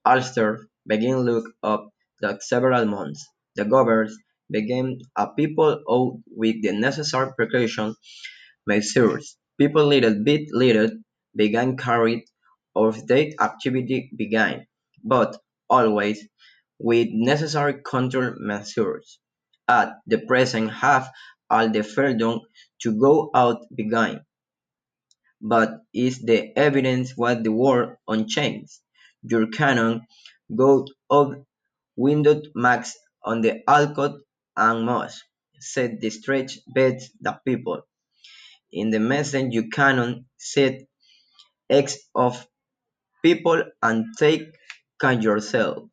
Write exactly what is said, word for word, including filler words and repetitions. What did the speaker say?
Ulster began look up the several months. The governors began a people out with the necessary precaution measures. People little bit little began carried of their activity began, but always with necessary control measures. At the present have all the freedom to go out began, but is the evidence what the world unchanged? Your cannon go up windowed max on the Alcott and Moss, said the stretch beds the people. In the message you cannot set X of people and take can yourself.